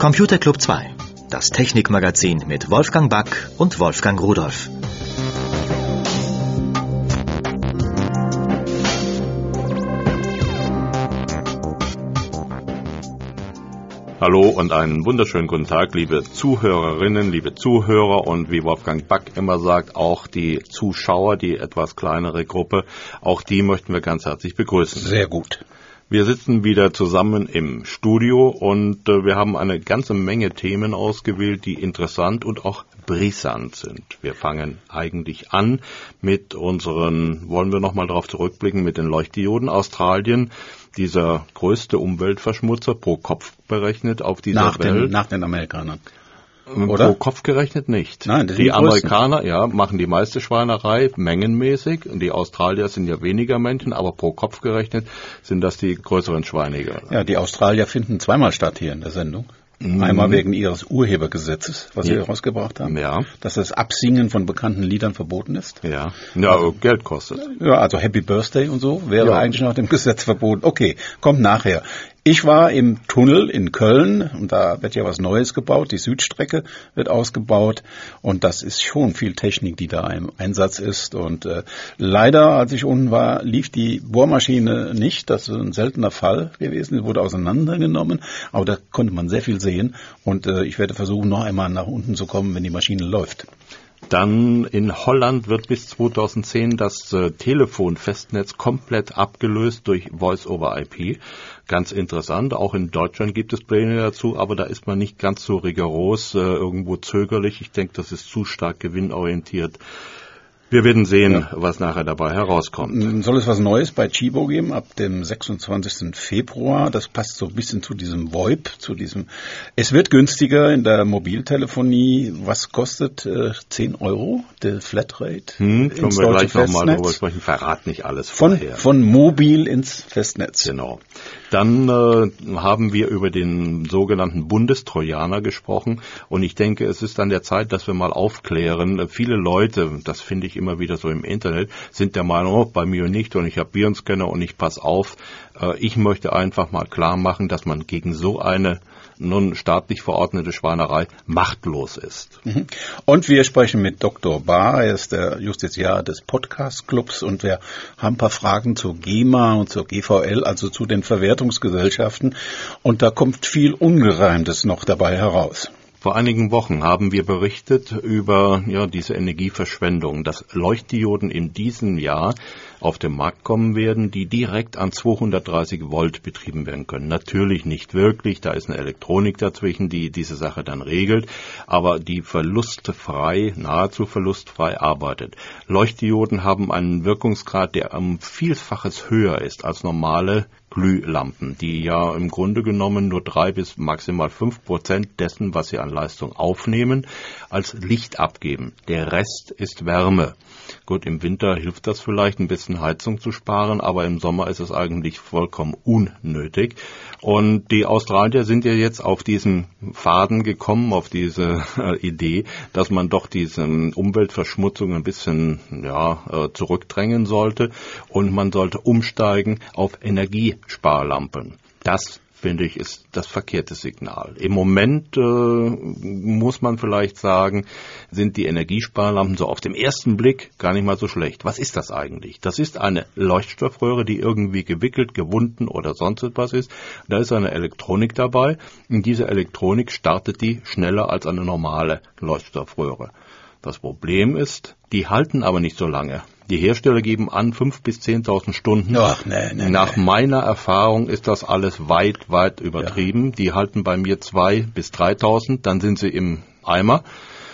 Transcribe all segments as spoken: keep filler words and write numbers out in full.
Computer Club zwei, das Technikmagazin mit Wolfgang Back und Wolfgang Rudolph. Hallo und einen wunderschönen guten Tag, liebe Zuhörerinnen, liebe Zuhörer und wie Wolfgang Back immer sagt, auch die Zuschauer, die etwas kleinere Gruppe, auch die möchten wir ganz herzlich begrüßen. Sehr gut. Wir sitzen wieder zusammen im Studio und äh, wir haben eine ganze Menge Themen ausgewählt, die interessant und auch brisant sind. Wir fangen eigentlich an mit unseren, wollen wir nochmal darauf zurückblicken, mit den Leuchtdioden. Australien, dieser größte Umweltverschmutzer pro Kopf berechnet auf dieser nach Welt. Den, nach den Amerikanern. Oder? Pro Kopf gerechnet nicht. Nein, das sind die die Amerikaner, ja, machen die meiste Schweinerei mengenmäßig und die Australier sind ja weniger Menschen, aber pro Kopf gerechnet sind das die größeren Schweiniger. Ja, die Australier finden zweimal statt hier in der Sendung. Mhm. Einmal wegen ihres Urhebergesetzes, was ja. sie herausgebracht haben, ja. dass das Absingen von bekannten Liedern verboten ist. Ja, ja also, Geld kostet. Ja, also Happy Birthday und so wäre ja. eigentlich nach dem Gesetz verboten. Okay, kommt nachher. Ich war im Tunnel in Köln und da wird ja was Neues gebaut. Die Südstrecke wird ausgebaut und das ist schon viel Technik, die da im Einsatz ist. Und äh, leider, als ich unten war, lief die Bohrmaschine nicht. Das ist ein seltener Fall gewesen. Sie wurde auseinandergenommen, aber da konnte man sehr viel sehen. Und äh, ich werde versuchen, noch einmal nach unten zu kommen, wenn die Maschine läuft. Dann in Holland wird bis zweitausendzehn das äh, Telefonfestnetz komplett abgelöst durch Voice-over-I P. Ganz interessant. Auch in Deutschland gibt es Pläne dazu, aber da ist man nicht ganz so rigoros, äh, irgendwo zögerlich. Ich denke, das ist zu stark gewinnorientiert. Wir werden sehen, ja. was nachher dabei herauskommt. Soll es was Neues bei Chibo geben ab dem sechsundzwanzigsten Februar? Das passt so ein bisschen zu diesem VoIP, zu diesem. Es wird günstiger in der Mobiltelefonie. Was kostet äh, zehn Euro, der Flatrate? Hm, können wir gleich nochmal darüber sprechen. Verrat nicht alles vorher. Von, von mobil ins Festnetz. Genau. Dann äh, haben wir über den sogenannten Bundestrojaner gesprochen und ich denke, es ist an der Zeit, dass wir mal aufklären. Viele Leute, das finde ich immer wieder so im Internet, sind der Meinung, oh, bei mir nicht und ich habe Virenscanner und ich pass auf. Äh, ich möchte einfach mal klar machen, dass man gegen so eine nun staatlich verordnete Schweinerei machtlos ist. Und wir sprechen mit Doktor Bahr, er ist der Justiziar des Podcast-Clubs und wir haben ein paar Fragen zur GEMA und zur G V L, also zu den Verwertungsgesellschaften und da kommt viel Ungereimtes noch dabei heraus. Vor einigen Wochen haben wir berichtet über ja, diese Energieverschwendung, dass Leuchtdioden in diesem Jahr auf den Markt kommen werden, die direkt an zweihundertdreißig Volt betrieben werden können. Natürlich nicht wirklich, da ist eine Elektronik dazwischen, die diese Sache dann regelt, aber die verlustfrei, nahezu verlustfrei arbeitet. Leuchtdioden haben einen Wirkungsgrad, der um Vielfaches höher ist als normale Glühlampen, die ja im Grunde genommen nur drei bis maximal fünf Prozent dessen, was sie an Leistung aufnehmen, als Licht abgeben. Der Rest ist Wärme. Gut, im Winter hilft das vielleicht, ein bisschen Heizung zu sparen, aber im Sommer ist es eigentlich vollkommen unnötig. Und die Australier sind ja jetzt auf diesen Faden gekommen, auf diese äh, Idee, dass man doch diese Umweltverschmutzung ein bisschen ja, äh, zurückdrängen sollte und man sollte umsteigen auf Energiesparlampen. Das finde ich, ist das verkehrte Signal. Im Moment äh, muss man vielleicht sagen, sind die Energiesparlampen so auf den ersten Blick gar nicht mal so schlecht. Was ist das eigentlich? Das ist eine Leuchtstoffröhre, die irgendwie gewickelt, gewunden oder sonst etwas ist. Da ist eine Elektronik dabei und diese Elektronik startet die schneller als eine normale Leuchtstoffröhre. Das Problem ist, die halten aber nicht so lange. Die Hersteller geben an fünftausend bis zehntausend Stunden. Ach, nee, nee, Nach nee. meiner Erfahrung ist das alles weit, weit übertrieben. Ja. Die halten bei mir zweitausend bis dreitausend, dann sind sie im Eimer.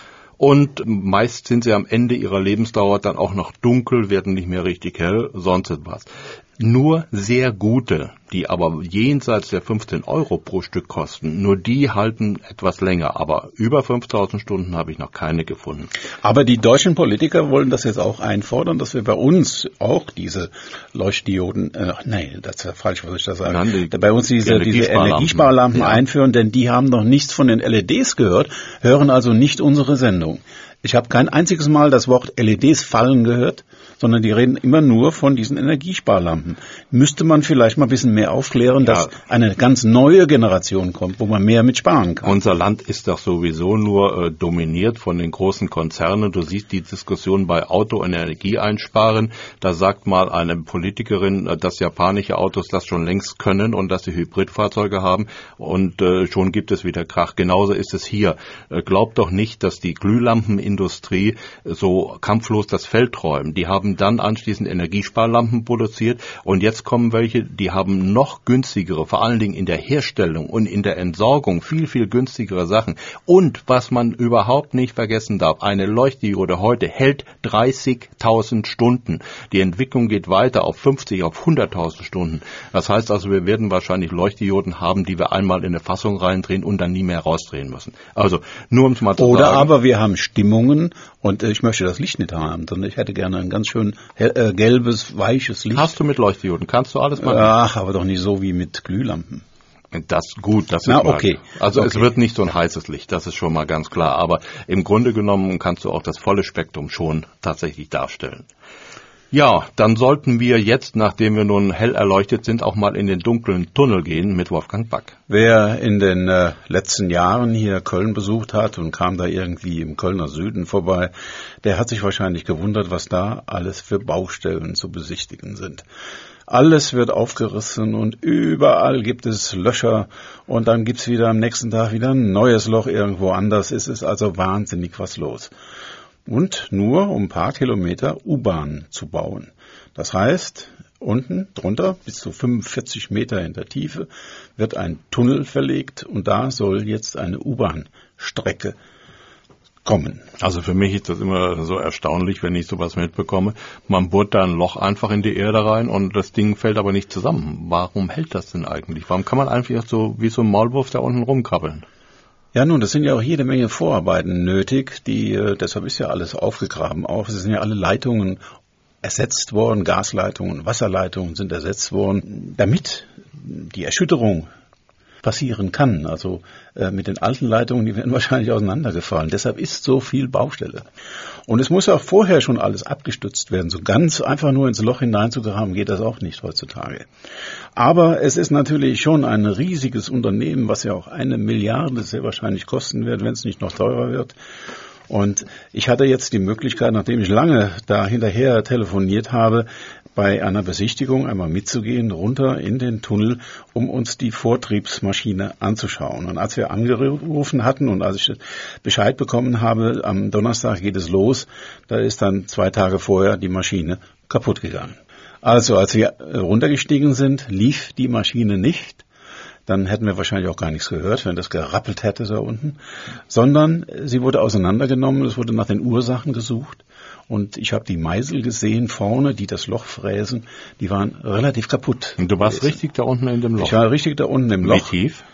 Und meist sind sie am Ende ihrer Lebensdauer dann auch noch dunkel, werden nicht mehr richtig hell, sonst etwas. Nur sehr gute, die aber jenseits der fünfzehn Euro pro Stück kosten, nur die halten etwas länger. Aber über fünftausend Stunden habe ich noch keine gefunden. Aber die deutschen Politiker wollen das jetzt auch einfordern, dass wir bei uns auch diese Leuchtdioden, äh, nein, das ist falsch, was ich da sagen. Nein, die, bei uns diese, Energiesparlampen. diese Energiesparlampen ja. einführen, denn die haben noch nichts von den L E Ds gehört, hören also nicht unsere Sendung. Ich habe kein einziges Mal das Wort L E Ds fallen gehört, sondern die reden immer nur von diesen Energiesparlampen. Müsste man vielleicht mal ein bisschen mehr aufklären, ja, dass eine ganz neue Generation kommt, wo man mehr mit sparen kann. Unser Land ist doch sowieso nur äh, dominiert von den großen Konzernen. Du siehst die Diskussion bei Auto und Energie einsparen. Da sagt mal eine Politikerin, dass japanische Autos das schon längst können und dass sie Hybridfahrzeuge haben und äh, schon gibt es wieder Krach. Genauso ist es hier. Äh, glaubt doch nicht, dass die Glühlampenindustrie so kampflos das Feld räumt. Die haben dann anschließend Energiesparlampen produziert und jetzt kommen welche, die haben noch günstigere, vor allen Dingen in der Herstellung und in der Entsorgung viel, viel günstigere Sachen. Und was man überhaupt nicht vergessen darf, eine Leuchtdiode heute hält dreißigtausend Stunden. Die Entwicklung geht weiter auf fünfzig, auf hunderttausend Stunden. Das heißt also, wir werden wahrscheinlich Leuchtdioden haben, die wir einmal in eine Fassung reindrehen und dann nie mehr rausdrehen müssen. Also nur um es mal zu Oder sagen. Oder aber wir haben Stimmungen und äh, ich möchte das Licht nicht haben, sondern ich hätte gerne ein ganz schön hell, äh, gelbes, weiches Licht. Hast du mit Leuchtdioden? Kannst du alles machen? Ach, aber doch nicht so wie mit Glühlampen. Das gut, das ist Na, mal, okay. Also okay. Es wird nicht so ein heißes Licht, das ist schon mal ganz klar. Aber im Grunde genommen kannst du auch das volle Spektrum schon tatsächlich darstellen. Ja, dann sollten wir jetzt, nachdem wir nun hell erleuchtet sind, auch mal in den dunklen Tunnel gehen mit Wolfgang Back. Wer in den äh, letzten Jahren hier Köln besucht hat und kam da irgendwie im Kölner Süden vorbei, der hat sich wahrscheinlich gewundert, was da alles für Baustellen zu besichtigen sind. Alles wird aufgerissen und überall gibt es Löcher und dann gibt's wieder am nächsten Tag wieder ein neues Loch irgendwo anders. Es ist also wahnsinnig was los. Und nur um ein paar Kilometer U-Bahn zu bauen. Das heißt, unten drunter, bis zu fünfundvierzig Meter in der Tiefe, wird ein Tunnel verlegt und da soll jetzt eine U-Bahn-Strecke kommen. Also für mich ist das immer so erstaunlich, wenn ich sowas mitbekomme. Man bohrt da ein Loch einfach in die Erde rein und das Ding fällt aber nicht zusammen. Warum hält das denn eigentlich? Warum kann man einfach so wie so ein Maulwurf da unten rumkrabbeln? Ja, nun, das sind ja auch jede Menge Vorarbeiten nötig, die, äh, deshalb ist ja alles aufgegraben auch. Es sind ja alle Leitungen ersetzt worden, Gasleitungen, Wasserleitungen sind ersetzt worden, damit die Erschütterung passieren kann. Also äh, mit den alten Leitungen, die werden wahrscheinlich auseinandergefallen. Deshalb ist so viel Baustelle. Und es muss ja auch vorher schon alles abgestützt werden. So ganz einfach nur ins Loch hineinzugraben geht das auch nicht heutzutage. Aber es ist natürlich schon ein riesiges Unternehmen, was ja auch eine Milliarde sehr wahrscheinlich kosten wird, wenn es nicht noch teurer wird. Und ich hatte jetzt die Möglichkeit, nachdem ich lange da hinterher telefoniert habe, bei einer Besichtigung einmal mitzugehen, runter in den Tunnel, um uns die Vortriebsmaschine anzuschauen. Und als wir angerufen hatten und als ich Bescheid bekommen habe, am Donnerstag geht es los, da ist dann zwei Tage vorher die Maschine kaputt gegangen. Also als wir runtergestiegen sind, lief die Maschine nicht. Dann hätten wir wahrscheinlich auch gar nichts gehört, wenn das gerappelt hätte da unten. Sondern sie wurde auseinandergenommen, es wurde nach den Ursachen gesucht. Und ich habe die Meisel gesehen vorne, die das Loch fräsen, die waren relativ kaputt. Und du warst richtig da unten in dem Loch? Ich war richtig da unten im Loch. Wie tief?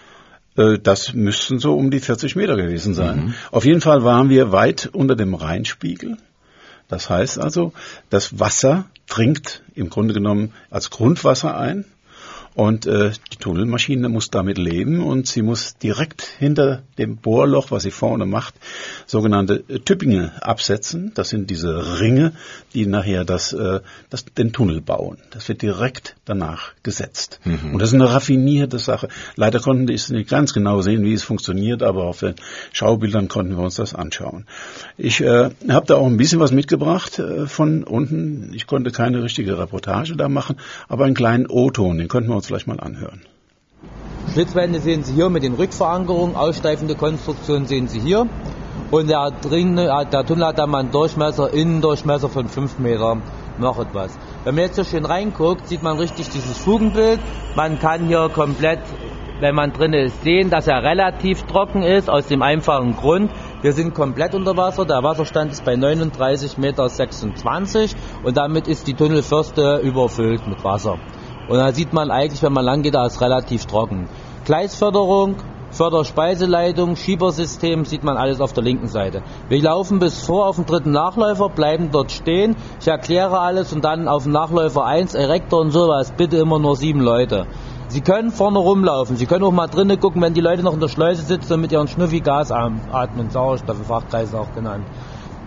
Das müssten so um die vierzig Meter gewesen sein. Mhm. Auf jeden Fall waren wir weit unter dem Rheinspiegel. Das heißt also, das Wasser dringt im Grunde genommen als Grundwasser ein. Und äh, die Tunnelmaschine muss damit leben und sie muss direkt hinter dem Bohrloch, was sie vorne macht, sogenannte äh, Tüppinge absetzen. Das sind diese Ringe, die nachher das, äh, das, den Tunnel bauen. Das wird direkt danach gesetzt. Mhm. Und das ist eine raffinierte Sache. Leider konnten wir nicht ganz genau sehen, wie es funktioniert, aber auf den Schaubildern konnten wir uns das anschauen. Ich äh, habe da auch ein bisschen was mitgebracht äh, von unten. Ich konnte keine richtige Reportage da machen, aber einen kleinen O-Ton, den konnten wir uns vielleicht mal anhören. Schlitzwände sehen Sie hier mit den Rückverankerungen, aussteifende Konstruktion sehen Sie hier. Und der, drin, der Tunnel hat dann mal einen Durchmesser, Innendurchmesser von fünf Meter, noch etwas. Wenn man jetzt so schön reinguckt, sieht man richtig dieses Fugenbild. Man kann hier komplett, wenn man drin ist, sehen, dass er relativ trocken ist, aus dem einfachen Grund. Wir sind komplett unter Wasser, der Wasserstand ist bei neununddreißig Komma sechsundzwanzig Meter und damit ist die Tunnelfirste überfüllt mit Wasser. Und da sieht man eigentlich, wenn man lang geht, da ist relativ trocken. Gleisförderung, Förderspeiseleitung, Schiebersystem, sieht man alles auf der linken Seite. Wir laufen bis vor auf den dritten Nachläufer, bleiben dort stehen. Ich erkläre alles und dann auf dem Nachläufer eins, Erektor und sowas, bitte immer nur sieben Leute. Sie können vorne rumlaufen, Sie können auch mal drinnen gucken, wenn die Leute noch in der Schleuse sitzen und mit ihren Schnuffi Gas atmen, Sauerstoff, in Fachkreisen auch genannt.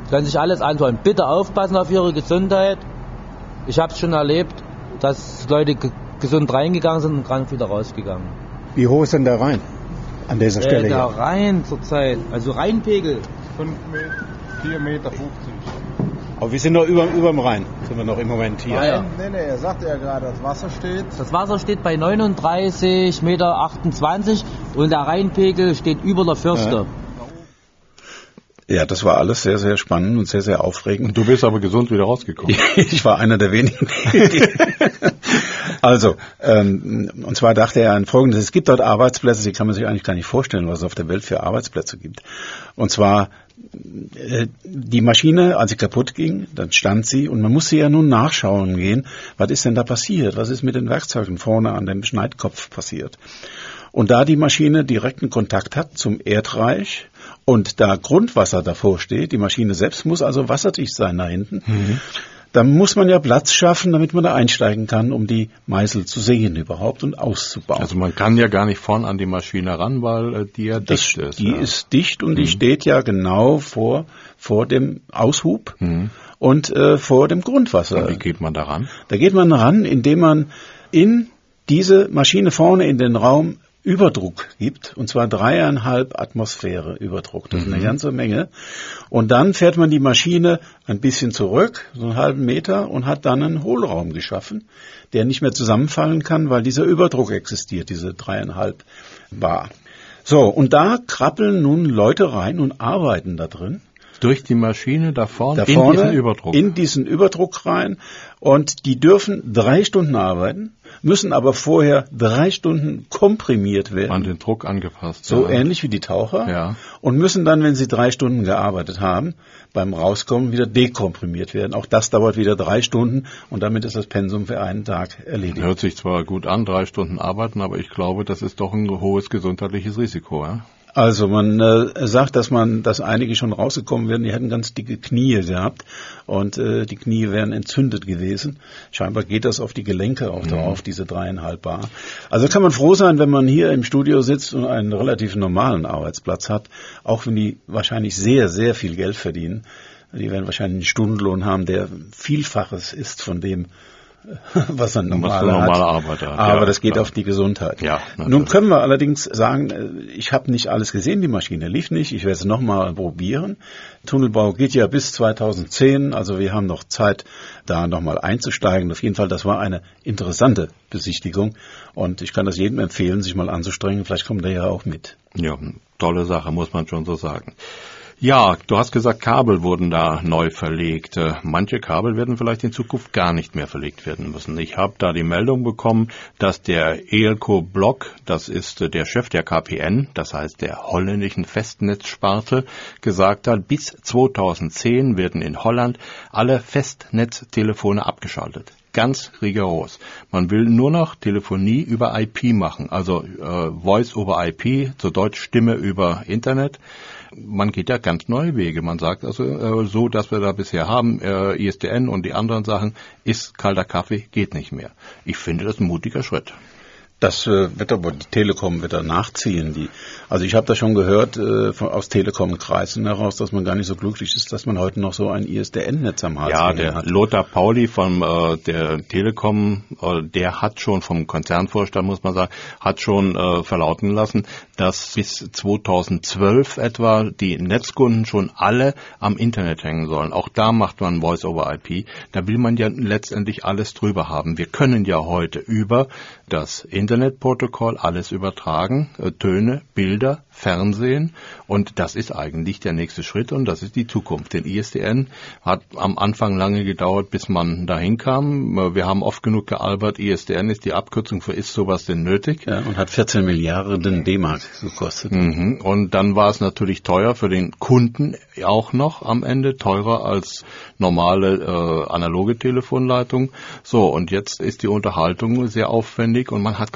Können sich alles anschauen. Bitte aufpassen auf Ihre Gesundheit. Ich habe es schon erlebt, dass Leute g- gesund reingegangen sind und krank wieder rausgegangen. Wie hoch ist denn der Rhein an dieser Stelle äh, der hier? Rhein zurzeit, also Rheinpegel. fünf Meter, vier Meter fünfzig. Aber wir sind noch über, über dem Rhein, sind wir noch im Moment hier. Ah, ja. Nee, nee, er sagte ja gerade, das Wasser steht. Das Wasser steht bei neununddreißig Komma achtundzwanzig Meter und der Rheinpegel steht über der Fürste. Ja, das war alles sehr, sehr spannend und sehr, sehr aufregend. Du bist aber gesund wieder rausgekommen. Ich war einer der wenigen. Also, ähm, und zwar dachte er an Folgendes: Es gibt dort Arbeitsplätze, die kann man sich eigentlich gar nicht vorstellen, was es auf der Welt für Arbeitsplätze gibt. Und zwar äh, die Maschine, als sie kaputt ging, dann stand sie und man musste ja nun nachschauen gehen, was ist denn da passiert? Was ist mit den Werkzeugen vorne an dem Schneidkopf passiert? Und da die Maschine direkten Kontakt hat zum Erdreich und da Grundwasser davor steht, die Maschine selbst muss also wasserdicht sein da hinten, mhm. dann muss man ja Platz schaffen, damit man da einsteigen kann, um die Meißel zu sehen überhaupt und auszubauen. Also man kann ja gar nicht vorn an die Maschine ran, weil äh, die ja das, dicht ist. Die ja. ist dicht und mhm. die steht ja genau vor, vor dem Aushub mhm. und äh, vor dem Grundwasser. Und wie geht man da ran? Da geht man ran, indem man in diese Maschine vorne in den Raum Überdruck gibt, und zwar dreieinhalb Atmosphäre Überdruck. Das ist eine ganze Menge. Und dann fährt man die Maschine ein bisschen zurück, so einen halben Meter, und hat dann einen Hohlraum geschaffen, der nicht mehr zusammenfallen kann, weil dieser Überdruck existiert, diese dreieinhalb Bar. So, und da krabbeln nun Leute rein und arbeiten da drin. Durch die Maschine da vorne, da vorne in diesen Überdruck. In diesen Überdruck rein. Und die dürfen drei Stunden arbeiten, müssen aber vorher drei Stunden komprimiert werden. An den Druck angepasst. So ja. ähnlich wie die Taucher. Ja. Und müssen dann, wenn sie drei Stunden gearbeitet haben, beim Rauskommen wieder dekomprimiert werden. Auch das dauert wieder drei Stunden und damit ist das Pensum für einen Tag erledigt. Hört sich zwar gut an, drei Stunden arbeiten, aber ich glaube, das ist doch ein hohes gesundheitliches Risiko. Ja? Also man äh, sagt, dass man, dass einige schon rausgekommen wären, die hätten ganz dicke Knie gehabt und äh, die Knie wären entzündet gewesen. Scheinbar geht das auf die Gelenke auch mhm. drauf, diese dreieinhalb Bar. Also kann man froh sein, wenn man hier im Studio sitzt und einen relativ normalen Arbeitsplatz hat, auch wenn die wahrscheinlich sehr, sehr viel Geld verdienen. Die werden wahrscheinlich einen Stundenlohn haben, der Vielfaches ist von dem, was ein normaler, normale hat. Arbeiter hat. Aber ja, das geht klar. auf die Gesundheit. Ja, nun können wir allerdings sagen, ich habe nicht alles gesehen, die Maschine lief nicht, ich werde es nochmal probieren. Tunnelbau geht ja bis zweitausendzehn, also wir haben noch Zeit, da nochmal einzusteigen. Auf jeden Fall, das war eine interessante Besichtigung und ich kann das jedem empfehlen, sich mal anzustrengen, vielleicht kommt er ja auch mit. Ja, tolle Sache, muss man schon so sagen. Ja, du hast gesagt, Kabel wurden da neu verlegt. Manche Kabel werden vielleicht in Zukunft gar nicht mehr verlegt werden müssen. Ich habe da die Meldung bekommen, dass der Eelco Blok, das ist der Chef der K P N, das heißt der holländischen Festnetzsparte, gesagt hat, bis zweitausendzehn werden in Holland alle Festnetztelefone abgeschaltet. Ganz rigoros. Man will nur noch Telefonie über I P machen, also äh, Voice over I P, zu Deutsch Stimme über Internet. Man geht ja ganz neue Wege. Man sagt also, äh, so, dass wir da bisher haben, äh, I S D N und die anderen Sachen, ist kalter Kaffee, geht nicht mehr. Ich finde das ein mutiger Schritt. Das äh, wird aber die Telekom wird da nachziehen. Die, also ich habe da schon gehört äh, von, aus Telekom-Kreisen heraus, dass man gar nicht so glücklich ist, dass man heute noch so ein I S D N-Netz am Hals Ja, der hat. Lothar Pauli von äh, der Telekom, äh, der hat schon vom Konzernvorstand, muss man sagen, hat schon äh, verlauten lassen, dass bis zweitausendzwölf etwa die Netzkunden schon alle am Internet hängen sollen. Auch da macht man Voice over I P. Da will man ja letztendlich alles drüber haben. Wir können ja heute über das Internetprotokoll alles übertragen, äh, Töne, Bilder, Fernsehen, und das ist eigentlich der nächste Schritt und das ist die Zukunft. Den I S D N hat am Anfang lange gedauert, bis man dahin kam. Wir haben oft genug gealbert, I S D N ist die Abkürzung für ist sowas denn nötig? Ja, und hat vierzehn Milliarden D-Mark gekostet. Mhm. Und dann war es natürlich teuer für den Kunden auch noch am Ende, teurer als normale äh, analoge Telefonleitung. So, und jetzt ist die Unterhaltung sehr aufwendig und man hat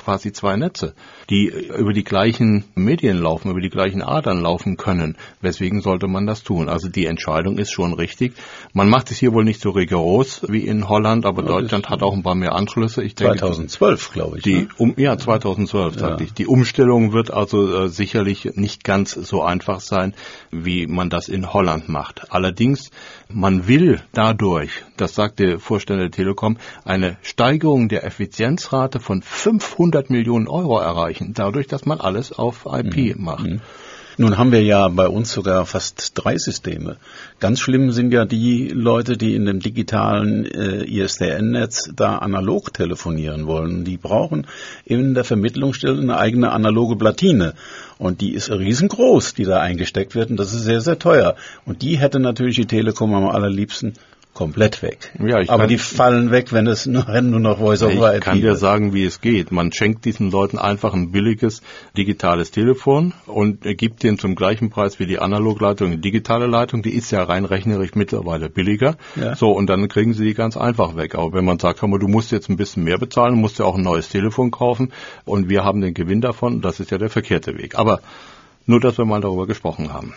quasi zwei Netze, die über die gleichen Medien laufen, über die gleichen Adern laufen können. Weswegen sollte man das tun? Also die Entscheidung ist schon richtig. Man macht es hier wohl nicht so rigoros wie in Holland, aber ja, Deutschland hat auch ein paar mehr Anschlüsse. Ich denke, zweitausendzwölf, glaube ich. Die, ne? um, ja, zweitausendzwölf, ja. sagte ich. Die Umstellung wird also äh, sicherlich nicht ganz so einfach sein, wie man das in Holland macht. Allerdings, man will dadurch, das sagt der Vorstand der Telekom, eine Steigerung der Effizienzrate von fünfhundert Millionen Euro erreichen, dadurch, dass man alles auf I P mhm. macht. Nun haben wir ja bei uns sogar fast drei Systeme. Ganz schlimm sind ja die Leute, die in dem digitalen äh, I S D N-Netz da analog telefonieren wollen. Die brauchen in der Vermittlungsstelle eine eigene analoge Platine. Und die ist riesengroß, die da eingesteckt wird. Und das ist sehr, sehr teuer. Und die hätte natürlich die Telekom am allerliebsten komplett weg. Ja, ich Aber kann, die fallen weg, wenn es nur, nur noch Voice-over I P ist. Ich kann dir sagen, wie es geht. Man schenkt diesen Leuten einfach ein billiges digitales Telefon und gibt denen zum gleichen Preis wie die Analogleitung eine digitale Leitung. Die ist ja rein rechnerisch mittlerweile billiger. Ja. So, und dann kriegen sie die ganz einfach weg. Aber wenn man sagt, hör mal, du musst jetzt ein bisschen mehr bezahlen, musst ja auch ein neues Telefon kaufen und wir haben den Gewinn davon, das ist ja der verkehrte Weg. Aber nur, dass wir mal darüber gesprochen haben.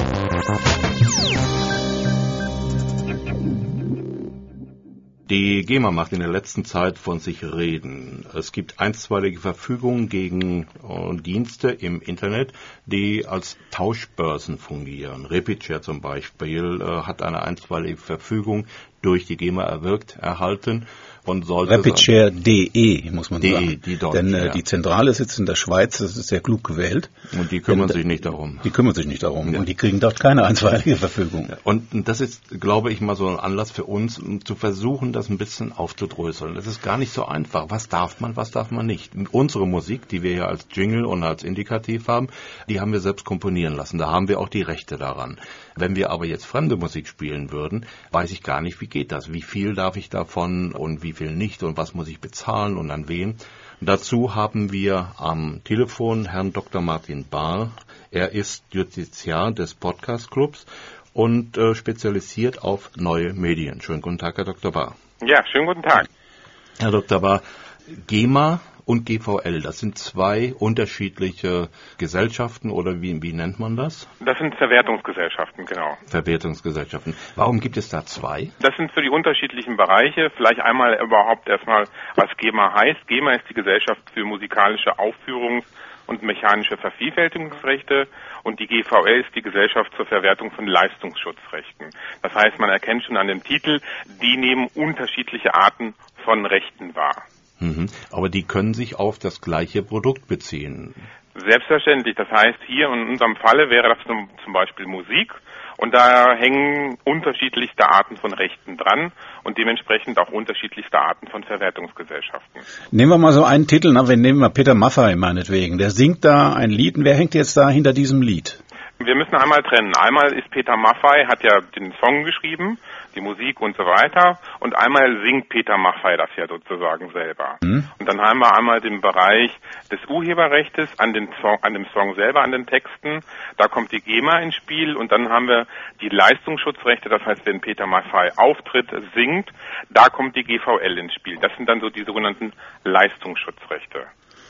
Die GEMA macht in der letzten Zeit von sich reden. Es gibt einstweilige Verfügungen gegen äh, Dienste im Internet, die als Tauschbörsen fungieren. RapidShare zum Beispiel äh, hat eine einstweilige Verfügung durch die GEMA erwirkt, erhalten. Und sollte RapidShare punkt de muss man de, sagen. Die dort, Denn äh, ja. die Zentrale sitzt in der Schweiz, das ist sehr klug gewählt. Und die kümmern Denn, sich nicht darum. Die kümmern sich nicht darum. Ja. Und die kriegen dort keine einstweilige Verfügung. Ja. Und das ist, glaube ich, mal so ein Anlass für uns, um zu versuchen, das ein bisschen aufzudröseln. Das ist gar nicht so einfach. Was darf man, was darf man nicht? Unsere Musik, die wir ja als Jingle und als Indikativ haben, die haben wir selbst komponieren lassen. Da haben wir auch die Rechte daran. Wenn wir aber jetzt fremde Musik spielen würden, weiß ich gar nicht, wie geht das? Wie viel darf ich davon und wie viel nicht und was muss ich bezahlen und an wen? Dazu haben wir am Telefon Herrn Doktor Martin Bahr. Er ist Justiziar des Podcast Clubs und äh, spezialisiert auf neue Medien. Schönen guten Tag, Herr Doktor Bahr. Ja, schönen guten Tag. Herr Doktor Bahr, GEMA und G V L, das sind zwei unterschiedliche Gesellschaften oder wie, wie nennt man das? Das sind Verwertungsgesellschaften, genau. Verwertungsgesellschaften. Warum gibt es da zwei? Das sind für die unterschiedlichen Bereiche. Vielleicht einmal überhaupt erstmal, was GEMA heißt. GEMA ist die Gesellschaft für musikalische Aufführungs- und mechanische Vervielfältigungsrechte und die G V L ist die Gesellschaft zur Verwertung von Leistungsschutzrechten. Das heißt, man erkennt schon an dem Titel, die nehmen unterschiedliche Arten von Rechten wahr. Mhm. Aber die können sich auf das gleiche Produkt beziehen. Selbstverständlich. Das heißt, hier in unserem Falle wäre das zum Beispiel Musik und da hängen unterschiedlichste Arten von Rechten dran und dementsprechend auch unterschiedlichste Arten von Verwertungsgesellschaften. Nehmen wir mal so einen Titel, na, wir nehmen mal Peter Maffay meinetwegen. Der singt da ein Lied und wer hängt jetzt da hinter diesem Lied? Wir müssen einmal trennen. Einmal ist Peter Maffay, hat ja den Song geschrieben, die Musik und so weiter. Und einmal singt Peter Maffay das ja sozusagen selber. Mhm. Und dann haben wir einmal den Bereich des Urheberrechts an, den Song, an dem Song selber, an den Texten. Da kommt die GEMA ins Spiel. Und dann haben wir die Leistungsschutzrechte. Das heißt, wenn Peter Maffay auftritt, singt, da kommt die G V L ins Spiel. Das sind dann so die sogenannten Leistungsschutzrechte.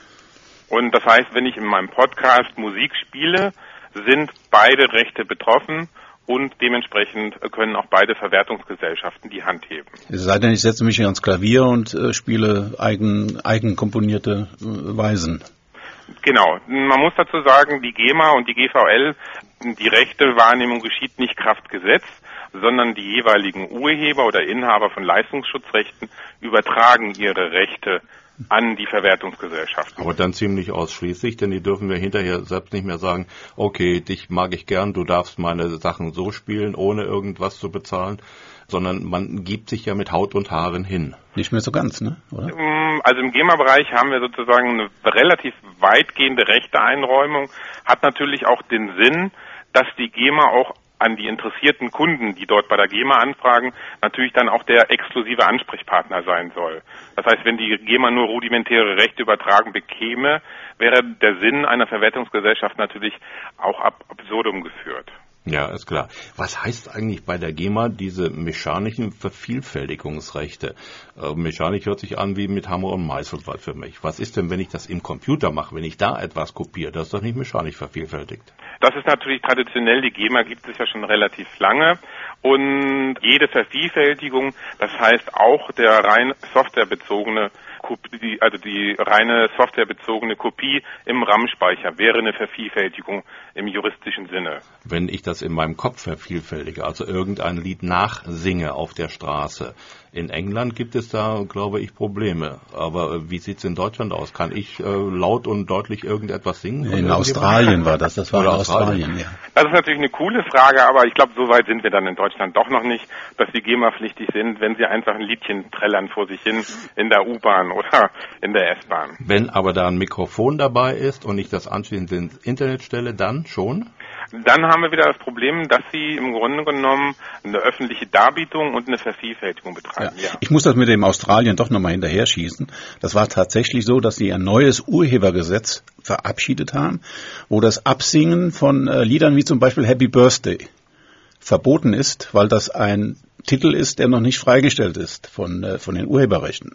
Und das heißt, wenn ich in meinem Podcast Musik spiele, sind beide Rechte betroffen und dementsprechend können auch beide Verwertungsgesellschaften die Hand heben. Es sei denn, ich setze mich hier ans Klavier und äh, spiele eigen, eigenkomponierte äh, Weisen. Genau. Man muss dazu sagen, die GEMA und die G V L, die Rechtewahrnehmung geschieht nicht Kraft Gesetz, sondern die jeweiligen Urheber oder Inhaber von Leistungsschutzrechten übertragen ihre Rechte an die Verwertungsgesellschaften. Aber dann ziemlich ausschließlich, denn die dürfen wir hinterher selbst nicht mehr sagen, okay, dich mag ich gern, du darfst meine Sachen so spielen, ohne irgendwas zu bezahlen, sondern man gibt sich ja mit Haut und Haaren hin. Nicht mehr so ganz, ne? Oder? Also im GEMA-Bereich haben wir sozusagen eine relativ weitgehende Rechteeinräumung, hat natürlich auch den Sinn, dass die GEMA auch an die interessierten Kunden, die dort bei der GEMA anfragen, natürlich dann auch der exklusive Ansprechpartner sein soll. Das heißt, wenn die GEMA nur rudimentäre Rechte übertragen bekäme, wäre der Sinn einer Verwertungsgesellschaft natürlich auch ab absurdum geführt. Ja, ist klar. Was heißt eigentlich bei der GEMA diese mechanischen Vervielfältigungsrechte? Äh, Mechanik hört sich an wie mit Hammer und Meißel für mich. Was ist denn, wenn ich das im Computer mache, wenn ich da etwas kopiere? Das ist doch nicht mechanisch vervielfältigt. Das ist natürlich traditionell, die GEMA gibt es ja schon relativ lange und jede Vervielfältigung, das heißt auch der rein softwarebezogene Kopie, also die reine softwarebezogene Kopie im RAM-Speicher wäre eine Vervielfältigung im juristischen Sinne. Wenn ich das in meinem Kopf vervielfältige, also irgendein Lied nachsinge auf der Straße. In England gibt es da, glaube ich, Probleme. Aber wie sieht es in Deutschland aus? Kann ich äh, laut und deutlich irgendetwas singen? In Australien war das, das war in Australien, Australien, ja. Das ist natürlich eine coole Frage, aber ich glaube, so weit sind wir dann in Deutschland doch noch nicht, dass die GEMA-pflichtig sind, wenn sie einfach ein Liedchen trällern vor sich hin in der U-Bahn oder in der S-Bahn. Wenn aber da ein Mikrofon dabei ist und ich das anschließend ins Internet stelle, dann schon? Dann haben wir wieder das Problem, dass sie im Grunde genommen eine öffentliche Darbietung und eine Vervielfältigung betreiben. Ja. Ja. Ich muss das mit dem Australien doch nochmal hinterher schießen. Das war tatsächlich so, dass sie ein neues Urhebergesetz verabschiedet haben, wo das Absingen von äh, Liedern wie zum Beispiel Happy Birthday verboten ist, weil das ein Titel ist, der noch nicht freigestellt ist von, äh, von den Urheberrechten.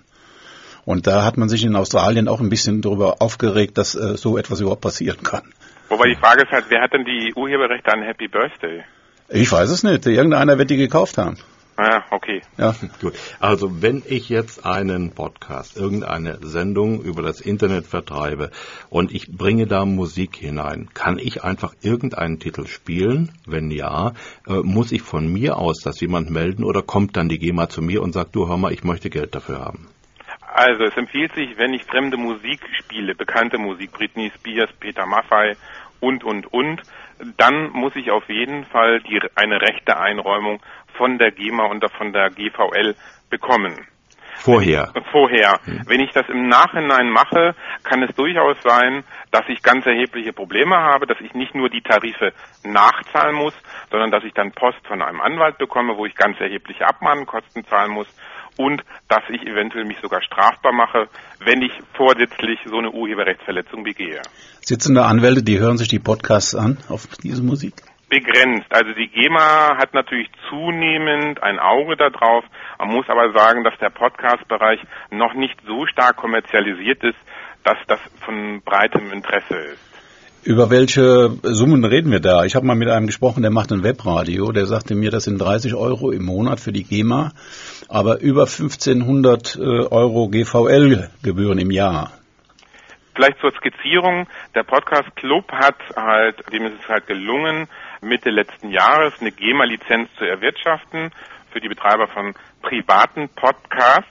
Und da hat man sich in Australien auch ein bisschen darüber aufgeregt, dass äh, so etwas überhaupt passieren kann. Wobei die Frage ist halt, wer hat denn die Urheberrechte an Happy Birthday? Ich weiß es nicht. Irgendeiner wird die gekauft haben. Ah, okay. Ja. Gut. Also wenn ich jetzt einen Podcast, irgendeine Sendung über das Internet vertreibe und ich bringe da Musik hinein, kann ich einfach irgendeinen Titel spielen? Wenn ja, äh, muss ich von mir aus das jemand melden oder kommt dann die GEMA zu mir und sagt, du hör mal, ich möchte Geld dafür haben? Also es empfiehlt sich, wenn ich fremde Musik spiele, bekannte Musik, Britney Spears, Peter Maffay und, und, und, dann muss ich auf jeden Fall die, eine rechte Einräumung von der GEMA und von der G V L bekommen. Vorher? Vorher. Hm. Wenn ich das im Nachhinein mache, kann es durchaus sein, dass ich ganz erhebliche Probleme habe, dass ich nicht nur die Tarife nachzahlen muss, sondern dass ich dann Post von einem Anwalt bekomme, wo ich ganz erhebliche Abmahnkosten zahlen muss. Und dass ich eventuell mich sogar strafbar mache, wenn ich vorsätzlich so eine Urheberrechtsverletzung begehe. Sitzende Anwälte, die hören sich die Podcasts an auf diese Musik? Begrenzt. Also die GEMA hat natürlich zunehmend ein Auge darauf. Man muss aber sagen, dass der Podcast-Bereich noch nicht so stark kommerzialisiert ist, dass das von breitem Interesse ist. Über welche Summen reden wir da? Ich habe mal mit einem gesprochen, der macht ein Webradio, der sagte mir, das sind dreißig Euro im Monat für die GEMA, aber über fünfzehnhundert Euro G V L-Gebühren im Jahr. Vielleicht zur Skizzierung, der Podcast Club hat halt, dem ist es halt gelungen, Mitte letzten Jahres eine GEMA-Lizenz zu erwirtschaften für die Betreiber von privaten Podcasts.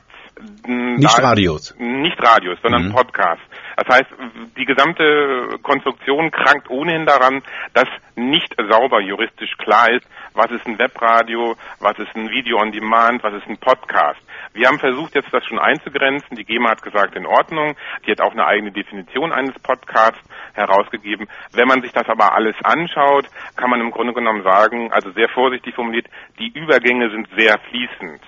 Nicht da, Radios. Nicht Radios, sondern mhm. Podcasts. Das heißt, die gesamte Konstruktion krankt ohnehin daran, dass nicht sauber juristisch klar ist, was ist ein Webradio, was ist ein Video on Demand, was ist ein Podcast. Wir haben versucht, jetzt das schon einzugrenzen. Die GEMA hat gesagt, in Ordnung. Die hat auch eine eigene Definition eines Podcasts herausgegeben. Wenn man sich das aber alles anschaut, kann man im Grunde genommen sagen, also sehr vorsichtig formuliert, die Übergänge sind sehr fließend.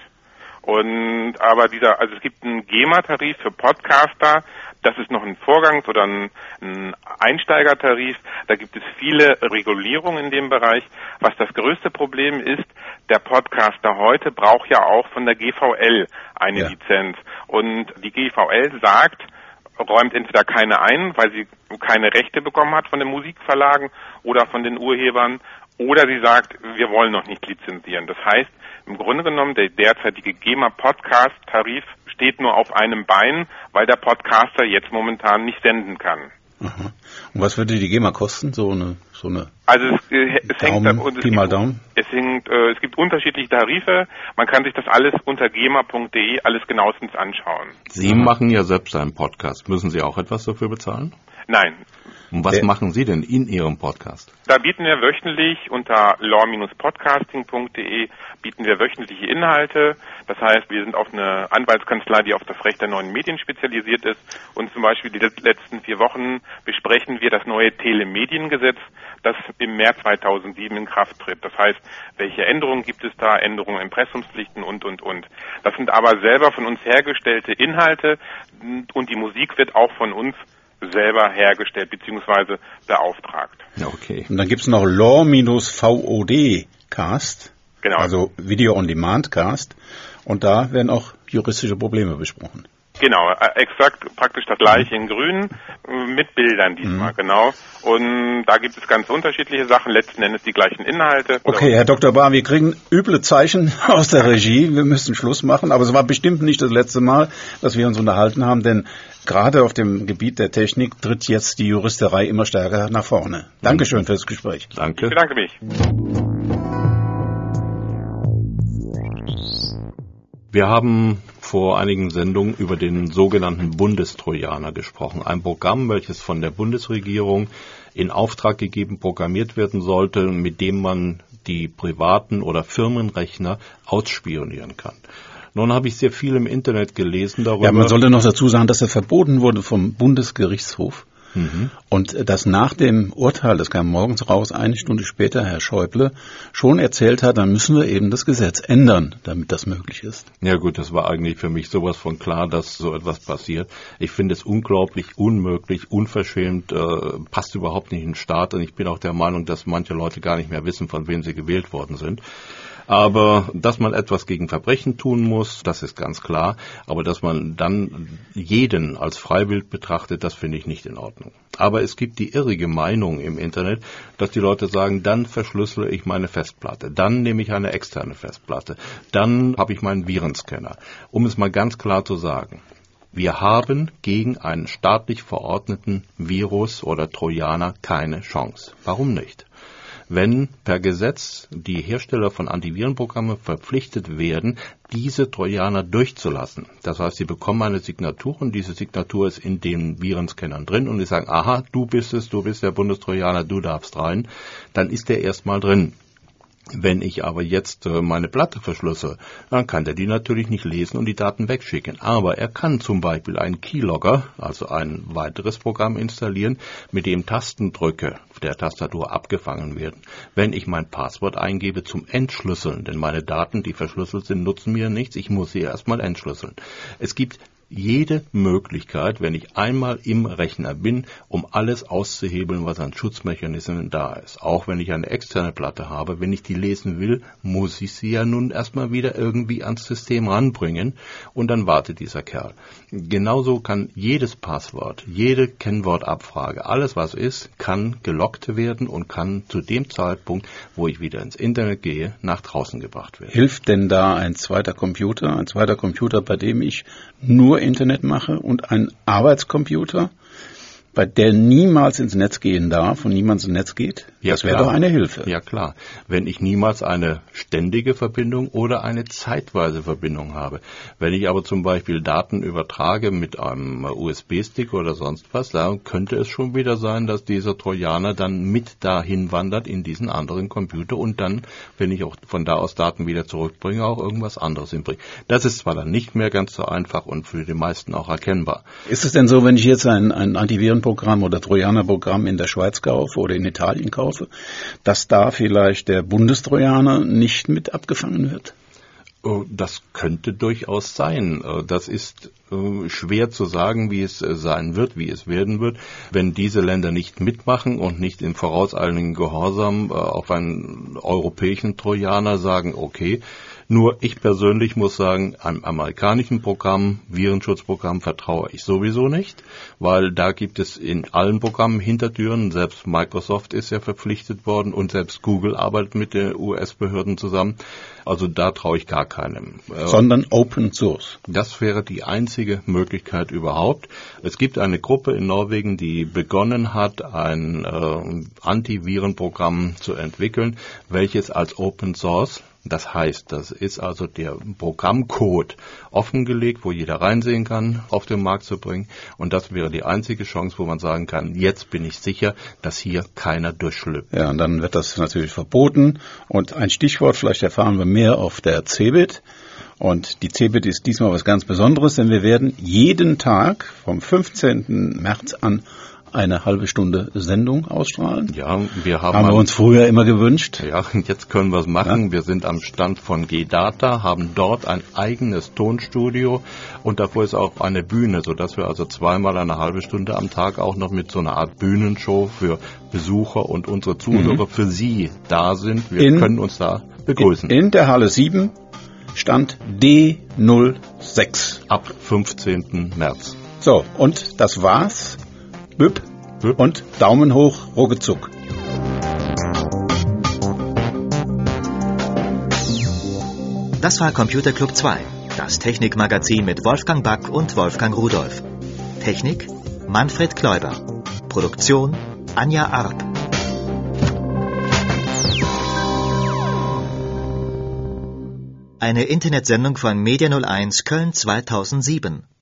Und aber dieser, also es gibt einen GEMA-Tarif für Podcaster, das ist noch ein Vorgangs- oder ein, ein Einsteigertarif, da gibt es viele Regulierungen in dem Bereich. Was das größte Problem ist, der Podcaster heute braucht ja auch von der G V L eine ja. Lizenz. Und die G V L sagt, räumt entweder keine ein, weil sie keine Rechte bekommen hat von den Musikverlagen oder von den Urhebern, oder sie sagt, wir wollen noch nicht lizenzieren. Das heißt, im Grunde genommen, der derzeitige GEMA-Podcast-Tarif steht nur auf einem Bein, weil der Podcaster jetzt momentan nicht senden kann. Aha. Und was würde die GEMA kosten, so eine, so eine Also es, es Daumen, hängt, und es, Pi mal gibt, Daumen. es, hängt, äh, es gibt unterschiedliche Tarife. Man kann sich das alles unter gema punkt de alles genauestens anschauen. Sie mhm. machen ja selbst einen Podcast. Müssen Sie auch etwas dafür bezahlen? Nein. Und was äh, machen Sie denn in Ihrem Podcast? Da bieten wir wöchentlich unter law Bindestrich podcasting punkt de bieten wir wöchentliche Inhalte. Das heißt, wir sind auf eine Anwaltskanzlei, die auf das Recht der neuen Medien spezialisiert ist. Und zum Beispiel die letzten vier Wochen besprechen wir das neue Telemediengesetz, das im März zweitausendsieben in Kraft tritt. Das heißt, welche Änderungen gibt es da, Änderungen in Impressumspflichten und, und, und. Das sind aber selber von uns hergestellte Inhalte und die Musik wird auch von uns selber hergestellt bzw. beauftragt. Okay. Und dann gibt's noch Law-V O D Cast, Genau. also Video on Demand Cast, und da werden auch juristische Probleme besprochen. Genau, äh, exakt praktisch das gleiche in Grün, äh, mit Bildern diesmal, mhm. genau. Und da gibt es ganz unterschiedliche Sachen, letzten Endes die gleichen Inhalte. Okay, Herr Doktor Bahr, wir kriegen üble Zeichen aus der Regie, wir müssen Schluss machen, aber es war bestimmt nicht das letzte Mal, dass wir uns unterhalten haben, denn gerade auf dem Gebiet der Technik tritt jetzt die Juristerei immer stärker nach vorne. Dankeschön fürs Gespräch. Danke. Ich bedanke mich. Wir haben vor einigen Sendungen über den sogenannten Bundestrojaner gesprochen. Ein Programm, welches von der Bundesregierung in Auftrag gegeben programmiert werden sollte, mit dem man die privaten oder Firmenrechner ausspionieren kann. Nun habe ich sehr viel im Internet gelesen darüber. Ja, man sollte noch dazu sagen, dass er verboten wurde vom Bundesgerichtshof. Mhm. Und dass nach dem Urteil, das kam morgens raus, eine Stunde später Herr Schäuble schon erzählt hat, dann müssen wir eben das Gesetz ändern, damit das möglich ist. Ja gut, das war eigentlich für mich sowas von klar, dass so etwas passiert. Ich finde es unglaublich, unmöglich, unverschämt, äh, passt überhaupt nicht in den Staat. Und ich bin auch der Meinung, dass manche Leute gar nicht mehr wissen, von wem sie gewählt worden sind. Aber dass man etwas gegen Verbrechen tun muss, das ist ganz klar. Aber dass man dann jeden als Freiwild betrachtet, das finde ich nicht in Ordnung. Aber es gibt die irrige Meinung im Internet, dass die Leute sagen, dann verschlüssele ich meine Festplatte, dann nehme ich eine externe Festplatte, dann habe ich meinen Virenscanner. Um es mal ganz klar zu sagen, wir haben gegen einen staatlich verordneten Virus oder Trojaner keine Chance. Warum nicht? Wenn per Gesetz die Hersteller von Antivirenprogrammen verpflichtet werden, diese Trojaner durchzulassen. Das heißt, sie bekommen eine Signatur und diese Signatur ist in den Virenscannern drin und sie sagen, aha, du bist es, du bist der Bundestrojaner, du darfst rein, dann ist der erstmal drin. Wenn ich aber jetzt äh, meine Platte verschlüssel, dann kann der die natürlich nicht lesen und die Daten wegschicken. Aber er kann zum Beispiel einen Keylogger, also ein weiteres Programm installieren, mit dem Tastendrücke der Tastatur abgefangen werden. Wenn ich mein Passwort eingebe zum Entschlüsseln, denn meine Daten, die verschlüsselt sind, nutzen mir nichts, ich muss sie erstmal entschlüsseln. Es gibt jede Möglichkeit, wenn ich einmal im Rechner bin, um alles auszuhebeln, was an Schutzmechanismen da ist. Auch wenn ich eine externe Platte habe, wenn ich die lesen will, muss ich sie ja nun erstmal wieder irgendwie ans System ranbringen und dann wartet dieser Kerl. Genauso kann jedes Passwort, jede Kennwortabfrage, alles was ist, kann gelockt werden und kann zu dem Zeitpunkt, wo ich wieder ins Internet gehe, nach draußen gebracht werden. Hilft denn da ein zweiter Computer, ein zweiter Computer, bei dem ich nur Internet mache und ein Arbeitscomputer, bei der niemals ins Netz gehen darf und niemals ins Netz geht? Ja, das wäre klar. doch eine Hilfe. Ja klar, wenn ich niemals eine ständige Verbindung oder eine zeitweise Verbindung habe. Wenn ich aber zum Beispiel Daten übertrage mit einem U S B-Stick oder sonst was, dann könnte es schon wieder sein, dass dieser Trojaner dann mit dahin wandert in diesen anderen Computer und dann, wenn ich auch von da aus Daten wieder zurückbringe, auch irgendwas anderes hinbringe. Das ist zwar dann nicht mehr ganz so einfach und für die meisten auch erkennbar. Ist es denn so, wenn ich jetzt ein, ein Antivirenprogramm oder Trojanerprogramm in der Schweiz kaufe oder in Italien kaufe, dass da vielleicht der Bundestrojaner nicht mit abgefangen wird? Das könnte durchaus sein. Das ist schwer zu sagen, wie es sein wird, wie es werden wird, wenn diese Länder nicht mitmachen und nicht in vorauseilendem Gehorsam auf einen europäischen Trojaner sagen, okay. Nur ich persönlich muss sagen, einem amerikanischen Programm, Virenschutzprogramm, vertraue ich sowieso nicht, weil da gibt es in allen Programmen Hintertüren. Selbst Microsoft ist ja verpflichtet worden und selbst Google arbeitet mit den U S-Behörden zusammen. Also da traue ich gar keinem. Sondern Open Source. Das wäre die einzige Möglichkeit überhaupt. Es gibt eine Gruppe in Norwegen, die begonnen hat, ein äh, Antivirenprogramm zu entwickeln, welches als Open Source, das heißt, das ist also der Programmcode offengelegt, wo jeder reinsehen kann, auf den Markt zu bringen. Und das wäre die einzige Chance, wo man sagen kann, jetzt bin ich sicher, dass hier keiner durchschlüpft. Ja, und dann wird das natürlich verboten. Und ein Stichwort, vielleicht erfahren wir mehr auf der CeBIT. Und die CeBIT ist diesmal was ganz Besonderes, denn wir werden jeden Tag vom fünfzehnten März an eine halbe Stunde Sendung ausstrahlen? Ja, wir haben, haben wir uns früher immer gewünscht. Ja, jetzt können wir es machen. Ja. Wir sind am Stand von G-Data, haben dort ein eigenes Tonstudio und davor ist auch eine Bühne, sodass wir also zweimal eine halbe Stunde am Tag auch noch mit so einer Art Bühnenshow für Besucher und unsere Zuhörer, mhm. für Sie da sind. Wir in, können uns da begrüßen. In, in der Halle sieben, Stand D null sechs. Ab fünfzehnten März. So, und das war's. Büpp. Büpp. Und Daumen hoch, ruckezuck. Das war Computer Club zwei, das Technikmagazin mit Wolfgang Back und Wolfgang Rudolph. Technik Manfred Kläuber. Produktion Anja Arp. Eine Internetsendung von Media null eins Köln zweitausendsieben.